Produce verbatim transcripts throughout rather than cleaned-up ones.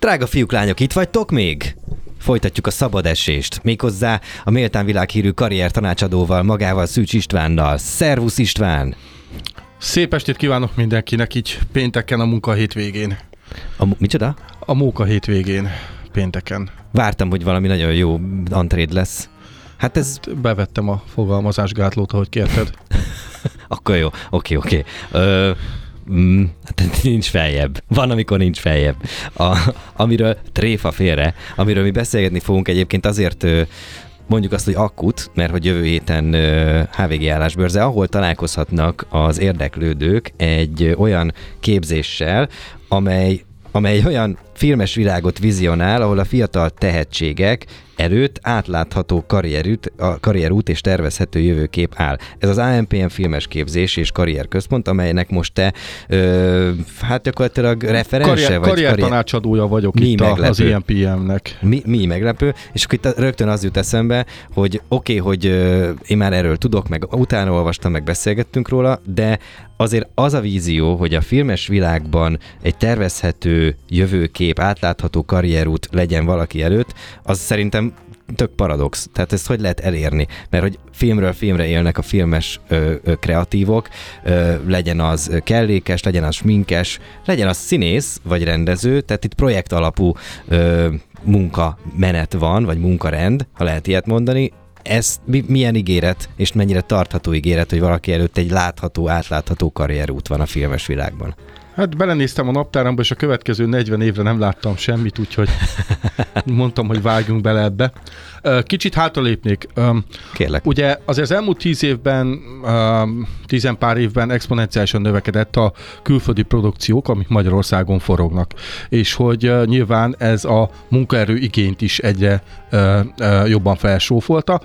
Drága fiúk, lányok, itt vagytok még? Folytatjuk a szabad esést, méghozzá a méltán világhírű karrier tanácsadóval, magával Szűcs Istvánnal. Szervusz István! Szép estét kívánok mindenkinek, így pénteken a munka hétvégén. A, micsoda? A munka hétvégén, pénteken. Vártam, hogy valami nagyon jó antréd lesz. Hát ez... Bevettem a fogalmazásgátlót, ahogy kérted. Akkor jó, oké, oké. Ö... Mm, hát nincs feljebb. Van, amikor nincs feljebb. A, amiről tréfa félre, amiről mi beszélgetni fogunk egyébként azért mondjuk azt, hogy akut, mert hogy jövő héten há vé gé állásbörze, ahol találkozhatnak az érdeklődők egy olyan képzéssel, amely, amely olyan filmes világot vizionál, ahol a fiatal tehetségek előtt átlátható karrierút, a karrierút és tervezhető jövőkép áll. Ez az á em pé em filmes képzés és karrierközpont, amelynek most te ö, hát gyakorlatilag referense karrier, vagy. Karrier tanácsadója vagyok mi itt meglepő. Az i em pé em-nek. Mi, mi meglepő, és akkor itt rögtön az jut eszembe, hogy oké, okay, hogy ö, én már erről tudok, meg utána olvastam, meg beszélgettünk róla, de azért az a vízió, hogy a filmes világban egy tervezhető jövőkép, átlátható karrierút legyen valaki előtt, az szerintem tök paradox. Tehát ezt hogy lehet elérni? Mert hogy filmről filmre élnek a filmes ö, ö, kreatívok, ö, legyen az kellékes, legyen az sminkes, legyen az színész vagy rendező, tehát itt projekt alapú ö, munkamenet van, vagy munkarend, ha lehet ilyet mondani. Ez milyen ígéret, és mennyire tartható ígéret, hogy valaki előtt egy látható, átlátható karrierút van a filmes világban? Hát belenéztem a naptáramba, és a következő negyven évre nem láttam semmit, úgyhogy mondtam, hogy vágjunk bele ebbe. Kicsit hátralépnék. Kérlek. Ugye azért az elmúlt tíz évben, tizenpár évben exponenciálisan növekedett a külföldi produkciók, amik Magyarországon forognak. És hogy nyilván ez a munkaerő igényt is egyre jobban felsófolta,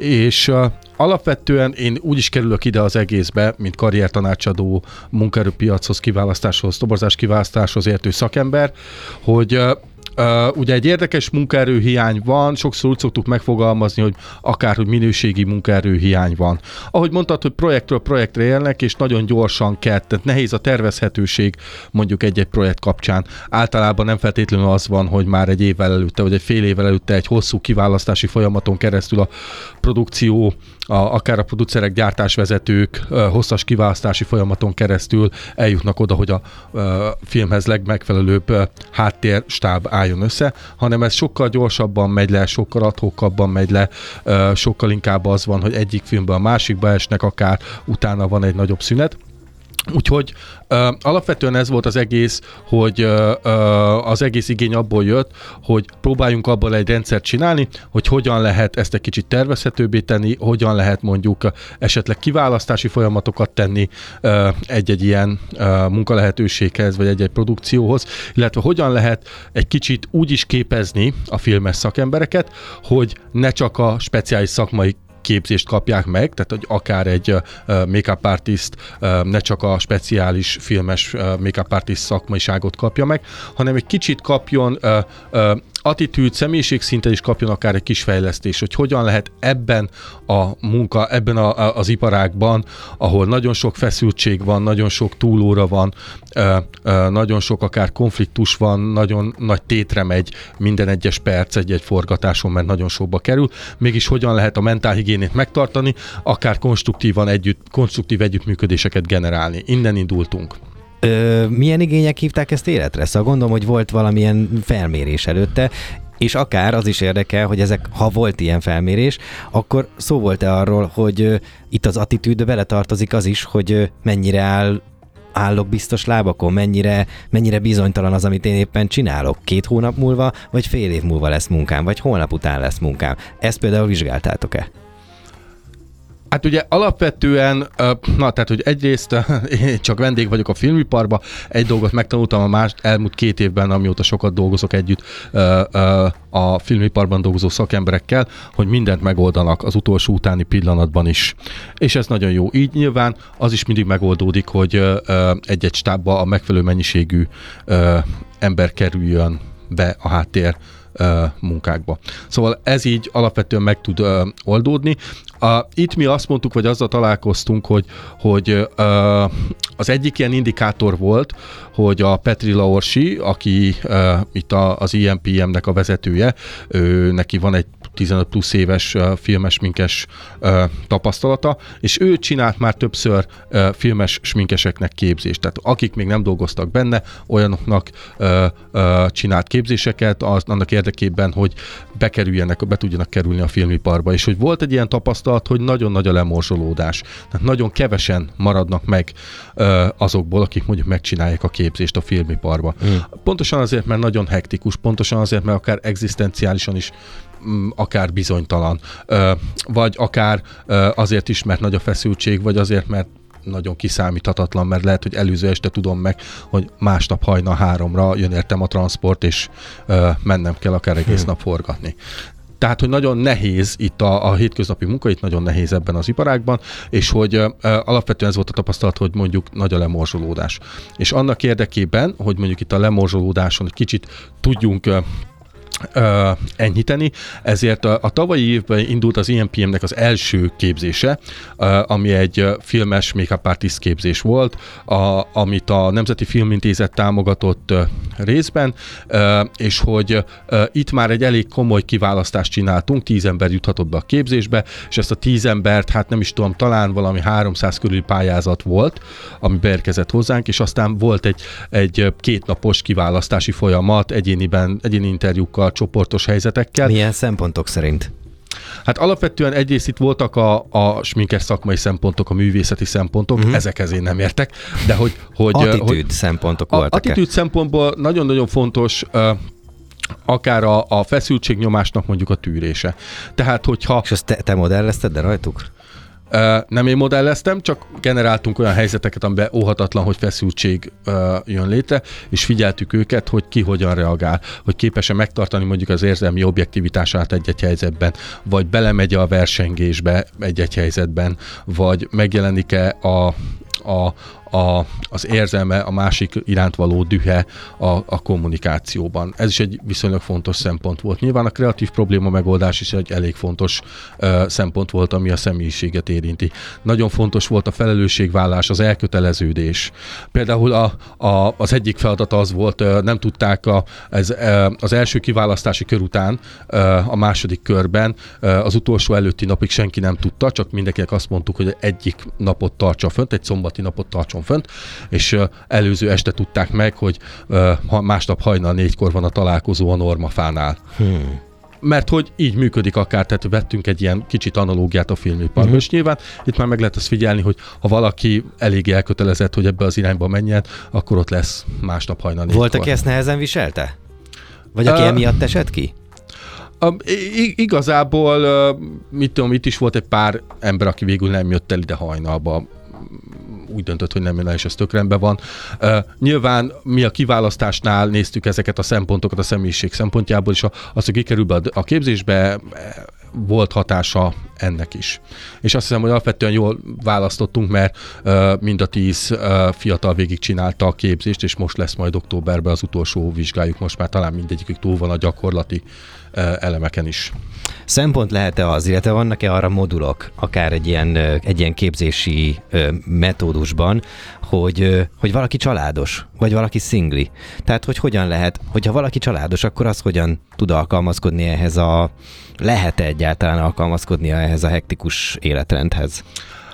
és alapvetően én úgy is kerülök ide az egészbe, mint karriertanácsadó, munkaerőpiachoz, kiválasztáshoz, toborzás kiválasztáshoz értő szakember, hogy Uh, ugye egy érdekes munkaerőhiány van, sokszor úgy szoktuk megfogalmazni, hogy akár, hogy minőségi munkaerőhiány van. Ahogy mondtad, hogy projektről projektre élnek, és nagyon gyorsan kell, tehát nehéz a tervezhetőség mondjuk egy-egy projekt kapcsán. Általában nem feltétlenül az van, hogy már egy évvel előtte, vagy egy fél évvel előtte egy hosszú kiválasztási folyamaton keresztül a produkció, a, akár a producerek, gyártásvezetők uh, hosszas kiválasztási folyamaton keresztül eljutnak oda, hogy a uh, filmhez legmegfelelőbb uh, háttérstáb álljon össze, hanem ez sokkal gyorsabban megy le, sokkal adhokabban megy le, uh, sokkal inkább az van, hogy egyik filmben a másikba esnek, akár utána van egy nagyobb szünet. Úgyhogy uh, alapvetően ez volt az egész, hogy uh, uh, az egész igény abból jött, hogy próbáljunk abból egy rendszert csinálni, hogy hogyan lehet ezt egy kicsit tervezhetőbbé tenni, hogyan lehet mondjuk uh, esetleg kiválasztási folyamatokat tenni uh, egy-egy ilyen uh, munkalehetőséghez, vagy egy-egy produkcióhoz, illetve hogyan lehet egy kicsit úgy is képezni a filmes szakembereket, hogy ne csak a speciális szakmai képzést kapják meg, tehát hogy akár egy uh, make-up artist uh, ne csak a speciális filmes uh, make-up artist szakmaiságot kapja meg, hanem egy kicsit kapjon uh, uh, attitűd, személyiségszinten is kapjon akár egy kis fejlesztés, hogy hogyan lehet ebben a munka, ebben a, a, az iparágban, ahol nagyon sok feszültség van, nagyon sok túlóra van, ö, ö, nagyon sok akár konfliktus van, nagyon nagy tétre megy minden egyes perc egy-egy forgatáson, mert nagyon sokba kerül, mégis hogyan lehet a mentálhigiénét megtartani, akár konstruktívan együtt, konstruktív együttműködéseket generálni. Innen indultunk. Ö, milyen igények hívták ezt életre? Szóval gondolom, hogy volt valamilyen felmérés előtte, és akár az is érdekel, hogy ezek, ha volt ilyen felmérés, akkor szó volt-e arról, hogy ö, itt az attitűdbe beletartozik az is, hogy ö, mennyire áll állok biztos lábakon, mennyire, mennyire bizonytalan az, amit én éppen csinálok. Két hónap múlva, vagy fél év múlva lesz munkám, vagy holnap után lesz munkám. Ezt például vizsgáltátok-e? Hát ugye alapvetően, na tehát, hogy egyrészt én csak vendég vagyok a filmiparban, egy dolgot megtanultam a más elmúlt két évben, amióta sokat dolgozok együtt a filmiparban dolgozó szakemberekkel, hogy mindent megoldanak az utolsó utáni pillanatban is. És ez nagyon jó. Így nyilván az is mindig megoldódik, hogy egy-egy stábba a megfelelő mennyiségű ember kerüljön be a háttér munkákba. Szóval ez így alapvetően meg tud uh, oldódni. Uh, itt mi azt mondtuk, vagy azzal találkoztunk, hogy, hogy uh, uh, az egyik ilyen indikátor volt, hogy a Petrila Orsi, aki uh, itt a, az i em pé em-nek a vezetője, ő, neki van egy tizenöt plusz éves uh, filmes sminkes uh, tapasztalata, és ő csinált már többször uh, filmes sminkeseknek képzést. Tehát akik még nem dolgoztak benne, olyanoknak uh, uh, csinált képzéseket az, annak érdekében, hogy bekerüljenek, be tudjanak kerülni a filmiparba. És hogy volt egy ilyen tapasztalat, hogy nagyon nagy a lemorzsolódás. Tehát nagyon kevesen maradnak meg uh, azokból, akik mondjuk megcsinálják a képzést a filmiparba. Mm. Pontosan azért, mert nagyon hektikus, pontosan azért, mert akár egzisztenciálisan is akár bizonytalan, vagy akár azért is, mert nagy a feszültség, vagy azért, mert nagyon kiszámíthatatlan, mert lehet, hogy előző este tudom meg, hogy másnap hajnal háromra jön értem a transport, és mennem kell akár egész hmm. nap forgatni. Tehát, hogy nagyon nehéz itt a, a hétköznapi munka, itt nagyon nehéz ebben az iparágban, és hogy uh, alapvetően ez volt a tapasztalat, hogy mondjuk nagy a lemorzsolódás. És annak érdekében, hogy mondjuk itt a lemorzsolódáson egy kicsit tudjunk uh, Uh, enyhíteni, ezért a, a tavalyi évben indult az i em pé em-nek az első képzése, uh, ami egy uh, filmes make-up artist képzés volt, a, amit a Nemzeti Filmintézet támogatott uh, részben, uh, és hogy uh, itt már egy elég komoly kiválasztást csináltunk, tíz ember juthatott be a képzésbe, és ezt a tíz embert, hát nem is tudom, talán valami háromszáz körüli pályázat volt, ami beérkezett hozzánk, és aztán volt egy, egy kétnapos kiválasztási folyamat, egyéniben, egyéni interjúkkal, csoportos helyzetekkel. Milyen szempontok szerint? Hát alapvetően egyrészt itt voltak a, a sminkes szakmai szempontok, a művészeti szempontok, uh-huh. ezekhez én nem értek, de hogy... hogy attitűd hogy, szempontok voltak. Attitűd szempontból nagyon-nagyon fontos uh, akár a, a feszültségnyomásnak mondjuk a tűrése. Tehát, hogyha... És ezt te, te modellezted, de rajtuk? Uh, nem én modelleztem, csak generáltunk olyan helyzeteket, amiben óhatatlan, hogy feszültség uh, jön létre, és figyeltük őket, hogy ki hogyan reagál, hogy képes-e megtartani mondjuk az érzelmi objektivitását egy-egy helyzetben, vagy belemegy a versengésbe egy-egy helyzetben, vagy megjelenik-e a, a A, az érzelme, a másik iránt való dühe a, a kommunikációban. Ez is egy viszonylag fontos szempont volt. Nyilván a kreatív probléma megoldás is egy elég fontos uh, szempont volt, ami a személyiséget érinti. Nagyon fontos volt a felelősségvállás, az elköteleződés. Például a, a, az egyik feladat az volt, uh, nem tudták a, ez, uh, az első kiválasztási kör után, uh, a második körben, uh, az utolsó előtti napig senki nem tudta, csak mindenkinek azt mondtuk, hogy egyik napot tartsa fönt, egy szombati napot tartson fönt, és uh, előző este tudták meg, hogy uh, másnap hajnal négykor van a találkozó a Normafánál. Hmm. Mert hogy így működik akár, tehát vettünk egy ilyen kicsit analógiát a filmiparban, uh-huh. és nyilván itt már meg lehet azt figyelni, hogy ha valaki elég elkötelezett, hogy ebbe az irányba menjen, akkor ott lesz másnap hajnal négykor. Volt, aki ezt nehezen viselte? Vagy aki uh, emiatt esett ki? Uh, igazából, uh, mit tudom, itt is volt egy pár ember, aki végül nem jött el ide hajnalba. Úgy döntött, hogy nem jön el, és ez tök rendben van. Uh, nyilván mi a kiválasztásnál néztük ezeket a szempontokat a személyiség szempontjából, és az, hogy kikerül be a képzésbe, volt hatása ennek is. És azt hiszem, hogy alapvetően jól választottunk, mert uh, mind a tíz uh, fiatal végigcsinálta a képzést, és most lesz majd októberben az utolsó vizsgájuk, most már talán mindegyikük túl van a gyakorlati uh, elemeken is. Szempont lehet-e az, illetve vannak-e arra modulok, akár egy ilyen, egy ilyen képzési ö, metódusban, hogy, ö, hogy valaki családos, vagy valaki szingli? Tehát, hogy hogyan lehet, hogyha valaki családos, akkor az hogyan tud alkalmazkodni ehhez a, lehet-e egyáltalán alkalmazkodnia ehhez a hektikus életrendhez?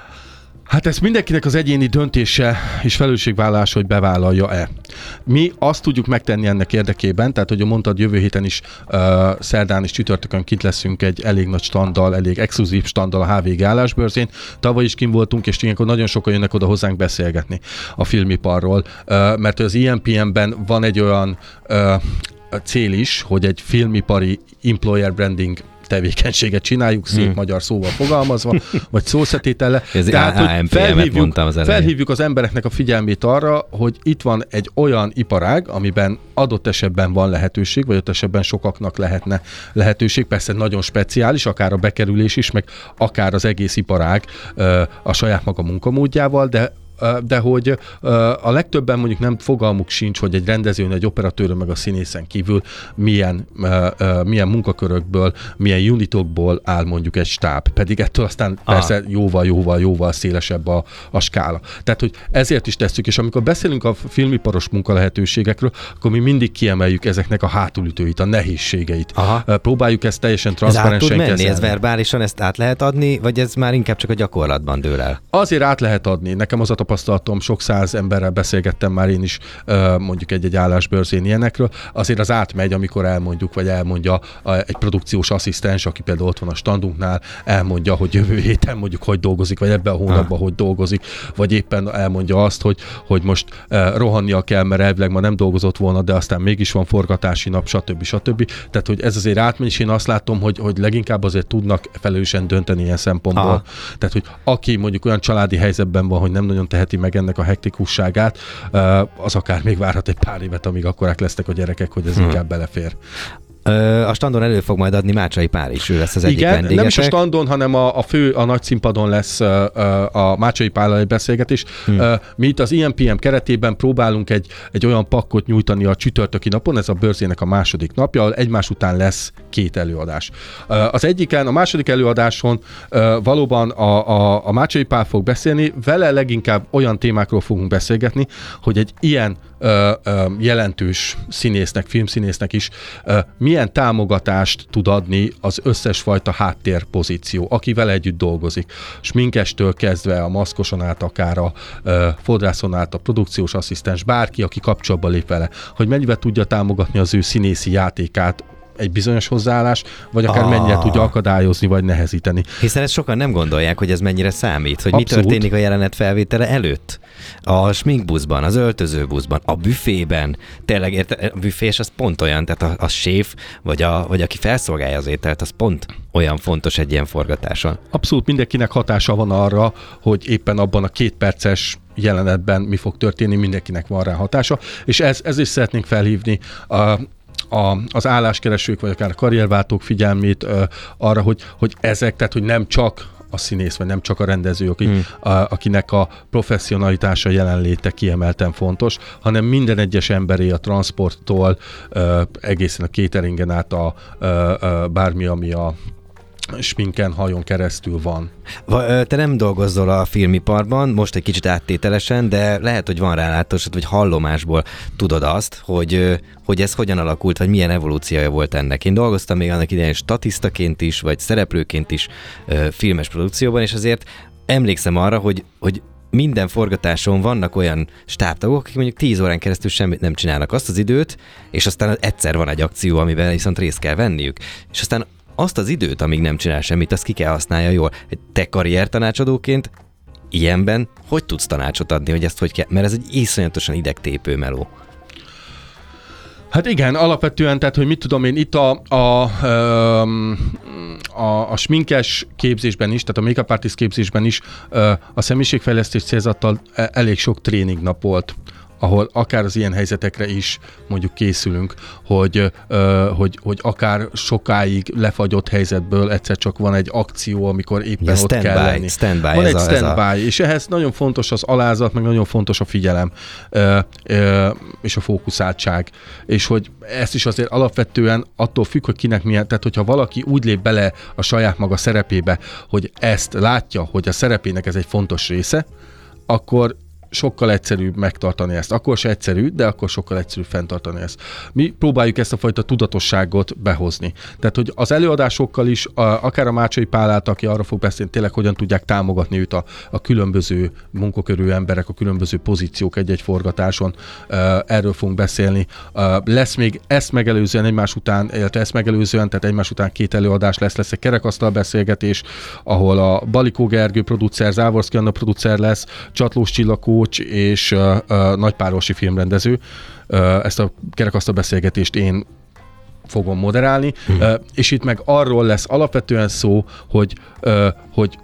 Hát ez mindenkinek az egyéni döntése és felelősségvállalás, hogy bevállalja-e. Mi azt tudjuk megtenni ennek érdekében, tehát, hogy mondtad, jövő héten is, uh, szerdán és csütörtökön kint leszünk egy elég nagy standal, elég exkluzív standal a há vé gé állásbörzén. Tavaly is kint voltunk, és ilyenkor nagyon sokan jönnek oda hozzánk beszélgetni a filmiparról, uh, mert az i em pé em-ben van egy olyan uh, cél is, hogy egy filmipari employer branding tevékenységet csináljuk, szép hmm. magyar szóval fogalmazva, vagy szószetétele. Tehát, hogy felhívjuk, az felhívjuk az embereknek a figyelmét arra, hogy itt van egy olyan iparág, amiben adott esetben van lehetőség, vagy adott esetben sokaknak lehetne lehetőség, persze nagyon speciális, akár a bekerülés is, meg akár az egész iparág a saját maga munkamódjával, de de hogy a legtöbben mondjuk nem fogalmuk sincs, hogy egy rendezőn, egy operatőrön, meg a színészen kívül milyen, milyen munkakörökből, milyen unitokból áll mondjuk egy stáb. Pedig ettől aztán ah. persze jóval, jóval, jóval szélesebb a, a skála. Tehát, hogy ezért is tesszük, és amikor beszélünk a filmiparos munkalehetőségekről, akkor mi mindig kiemeljük ezeknek a hátulütőit, a nehézségeit. Aha. Próbáljuk ezt teljesen transzparensen kezelni. Ez verbálisan ezt át lehet adni, vagy ez már inkább csak a gyakorlatban dől el? Azért át lehet adni. Nekem az a tapasztalatom, sok száz emberrel beszélgettem már én is mondjuk egy-egy állásbörzén ilyenekről, azért az átmegy, amikor elmondjuk, vagy elmondja egy produkciós asszisztens, aki például ott van a standunknál, elmondja, hogy jövő héten mondjuk hogy dolgozik, vagy ebben a hónapban ha. hogy dolgozik, vagy éppen elmondja azt, hogy, hogy most rohannia kell, mert elvileg ma nem dolgozott volna, de aztán mégis van forgatási nap, stb. stb. Tehát, hogy ez azért átmegy, és én azt látom, hogy, hogy leginkább azért tudnak felelősen dönteni ilyen szempontból. Ha. Tehát, hogy aki mondjuk olyan családi helyzetben van, hogy nem nagyon teheti meg ennek a hektikusságát, az akár még várhat egy pár évet, amíg akkorák lesznek a gyerekek, hogy ez hmm. inkább belefér. A standon elő fog majd adni Mácsai Pál is, ő lesz az egyik Igen, vendégetek. Nem is a standon, hanem a, a fő, a nagy színpadon lesz a Mácsai Pállal egy beszélgetés. Hmm. Mi itt az i em pé em keretében próbálunk egy, egy olyan pakkot nyújtani a csütörtöki napon, ez a bőrzének a második napja, ahol egymás után lesz két előadás. Az egyiken, a második előadáson valóban a, a, a Mácsai Pál fog beszélni, vele leginkább olyan témákról fogunk beszélgetni, hogy egy ilyen Ö, ö, jelentős színésznek, filmszínésznek is ö, milyen támogatást tud adni az összes fajta háttérpozíció, aki vele együtt dolgozik. Sminkestől kezdve a maszkoson át, akár a ö, fodrászon át, a produkciós asszisztens, bárki, aki kapcsolatba lép vele, hogy mennyivel tudja támogatni az ő színészi játékát, egy bizonyos hozzáállás, vagy akár ah. mennyire tudja akadályozni, vagy nehezíteni. Hiszen ezt sokan nem gondolják, hogy ez mennyire számít, hogy Abszolút. Mi történik a jelenet felvétele előtt. A sminkbuszban, az öltözőbuszban, a büfében, tényleg érte, a büfés az pont olyan, tehát a, a séf, vagy, a, vagy aki felszolgálja az ételt, az pont olyan fontos egy ilyen forgatáson. Abszolút mindenkinek hatása van arra, hogy éppen abban a két perces jelenetben mi fog történni, mindenkinek van rá hatása, és ez, ez is szeretnénk felhívni a A, az álláskeresők, vagy akár a karrierváltók figyelmét ö, arra, hogy, hogy ezek, tehát hogy nem csak a színész, vagy nem csak a rendező, aki, hmm. a, akinek a professzionalitása, jelenléte kiemelten fontos, hanem minden egyes emberé a transporttól ö, egészen a cateringen át a ö, ö, bármi, ami a sminken, hajon keresztül van. Te nem dolgozol a filmiparban, most egy kicsit áttételesen, de lehet, hogy van rálátásod, vagy hallomásból tudod azt, hogy, hogy ez hogyan alakult, vagy milyen evolúciója volt ennek. Én dolgoztam még annak idején statisztaként is, vagy szereplőként is filmes produkcióban, és azért emlékszem arra, hogy, hogy minden forgatáson vannak olyan stábtagok, akik mondjuk tíz órán keresztül semmit nem csinálnak azt az időt, és aztán egyszer van egy akció, amiben viszont részt kell venniük. És aztán azt az időt, amíg nem csinál semmit, azt ki kell használja jól. Te karriertanácsadóként ilyenben hogy tudsz tanácsot adni, hogy ezt hogy kell? Mert ez egy iszonyatosan idegtépő meló. Hát igen, alapvetően, tehát, hogy mit tudom én, itt a, a, a, a sminkes képzésben is, tehát a make-up artist képzésben is a személyiségfejlesztés célzattal elég sok tréningnap volt, ahol akár az ilyen helyzetekre is mondjuk készülünk, hogy, ö, hogy, hogy akár sokáig lefagyott helyzetből egyszer csak van egy akció, amikor éppen ja, ott stand kell by, lenni. Stand by, van egy a, stand-by, a... és ehhez nagyon fontos az alázat, meg nagyon fontos a figyelem, ö, ö, és a fókuszáltság. És hogy ezt is azért alapvetően attól függ, hogy kinek milyen, tehát hogyha valaki úgy lép bele a saját maga szerepébe, hogy ezt látja, hogy a szerepének ez egy fontos része, akkor sokkal egyszerűbb megtartani ezt. Akkor se egyszerű, de akkor sokkal egyszerűbb fenntartani ezt. Mi próbáljuk ezt a fajta tudatosságot behozni. Tehát, hogy az előadásokkal is, a, akár a Mácsai Pálát, aki arra fog beszélni, tényleg hogyan tudják támogatni őt a, a különböző munkakörű emberek, a különböző pozíciók egy-egy forgatáson. Erről fogunk beszélni. Lesz még ezt megelőzően egymás után, illetve ezt megelőzően, tehát egymás után két előadás lesz, lesz egy kerekasztal beszélgetés, ahol a Balikó Gergő producer, Závorszky Anna producer lesz, Csatlós Csilla és uh, uh, nagypárosi filmrendező. Uh, ezt a kerekasztal beszélgetést én fogom moderálni, hmm. uh, és itt meg arról lesz alapvetően szó, hogy, uh, hogy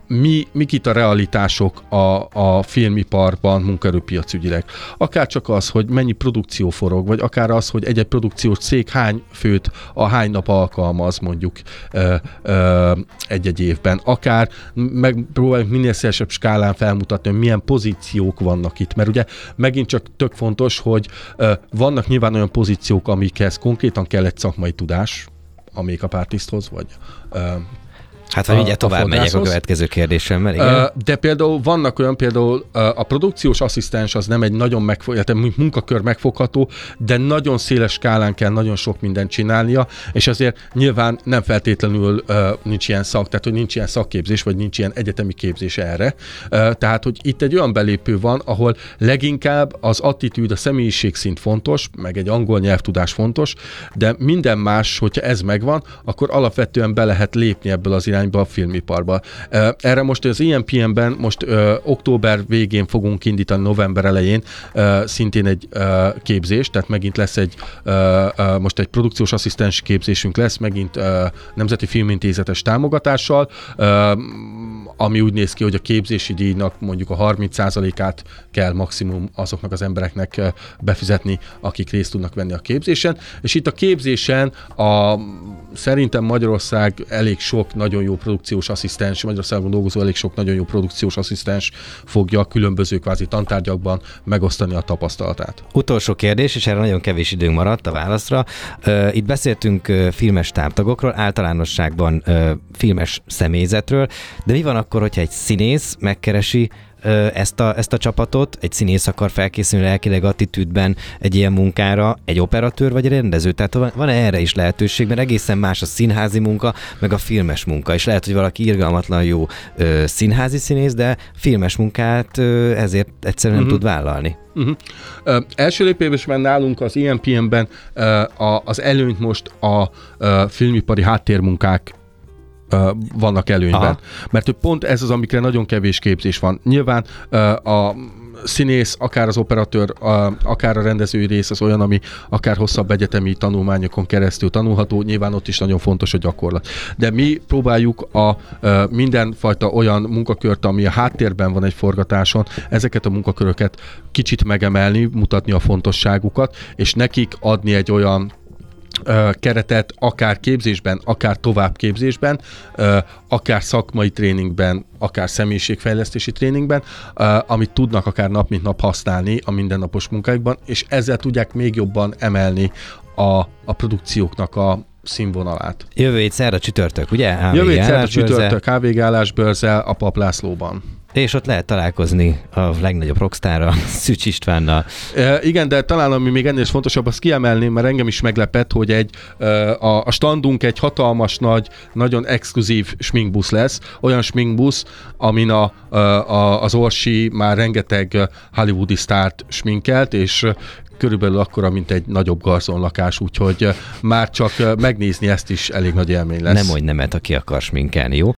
mi, mik itt a realitások a, a filmiparban munkaerőpiacügyileg. Akár csak az, hogy mennyi produkció forog, vagy akár az, hogy egy-egy produkciós cég hány főt a hány nap alkalmaz mondjuk ö, ö, egy-egy évben. Akár megpróbáljuk minél szélesebb skálán felmutatni, hogy milyen pozíciók vannak itt. Mert ugye megint csak tök fontos, hogy ö, vannak nyilván olyan pozíciók, amikhez konkrétan kell egy szakmai tudás, a make-up artisthoz, vagy ö, Hát, ha ugye tovább megyek a következő kérdésemmel, igen. De például vannak olyan, például a produkciós asszisztens az nem egy nagyon megfogható, munkakör megfogható, de nagyon széles skálán kell nagyon sok mindent csinálnia, és azért nyilván nem feltétlenül uh, nincs ilyen szak, tehát hogy nincs ilyen szakképzés, vagy nincs ilyen egyetemi képzés erre. Uh, tehát, hogy itt egy olyan belépő van, ahol leginkább az attitűd, a személyiségszint fontos, meg egy angol nyelvtudás fontos, de minden más, hogyha ez megvan, akkor alapvetően be lehet lépni ebből az irányba a filmiparba. Erre most az i em pé em-ben most ö, október végén fogunk indítani, november elején ö, szintén egy ö, képzés, tehát megint lesz egy ö, ö, most egy produkciós asszisztens képzésünk lesz, megint ö, Nemzeti Filmintézetes támogatással, ö, ami úgy néz ki, hogy a képzési díjnak mondjuk a harminc százalékát kell maximum azoknak az embereknek befizetni, akik részt tudnak venni a képzésen, és itt a képzésen a, szerintem Magyarország elég sok nagyon jó produkciós asszisztens, Magyarországon dolgozó elég sok nagyon jó produkciós asszisztens fogja a különböző kvázi tantárgyakban megosztani a tapasztalatát. Utolsó kérdés, és erre nagyon kevés időnk maradt a válaszra. Itt beszéltünk filmes táptagokról, általánosságban filmes személyzetről, de mi van akkor, hogyha egy színész megkeresi ezt a, ezt a csapatot, egy színész akar felkészülni lelkileg, attitűdben egy ilyen munkára, egy operatőr vagy egy rendező? Tehát van, van erre is lehetőség, mert egészen más a színházi munka, meg a filmes munka, és lehet, hogy valaki irgalmatlan jó ö, színházi színész, de filmes munkát ö, ezért egyszerűen nem uh-huh. tud vállalni. Uh-huh. Uh, első lépésben nálunk az i em pé em-ben uh, a, az előnyt most a uh, filmipari háttérmunkák vannak előnyben. Aha. Mert hogy pont ez az, amikre nagyon kevés képzés van. Nyilván a színész, akár az operatőr, akár a rendezői rész az olyan, ami akár hosszabb egyetemi tanulmányokon keresztül tanulható, nyilván ott is nagyon fontos a gyakorlat. De mi próbáljuk a mindenfajta olyan munkakört, ami a háttérben van egy forgatáson, ezeket a munkaköröket kicsit megemelni, mutatni a fontosságukat, és nekik adni egy olyan keretet, akár képzésben, akár továbbképzésben, akár szakmai tréningben, akár személyiségfejlesztési tréningben, amit tudnak akár nap mint nap használni a mindennapos munkáikban, és ezzel tudják még jobban emelni a, a produkcióknak a színvonalát. Jövő hét szerda csütörtök, ugye? Jövő hét szerda csütörtök, há vé gé Állásbörze a Pap Lászlóban. És ott lehet találkozni a legnagyobb rockstárral, Szűcs Istvánnal. E, igen, de talán ami még ennél is fontosabb, azt kiemelném, mert engem is meglepett, hogy egy, a, a standunk egy hatalmas, nagy, nagyon exkluzív sminkbusz lesz. Olyan sminkbusz, amin a, a, az Orsi már rengeteg hollywoodi sztárt sminkelt, és körülbelül akkora, mint egy nagyobb garzonlakás, úgyhogy már csak megnézni ezt is elég nagy élmény lesz. Nem mondj nemet, aki akar sminkelni, jó?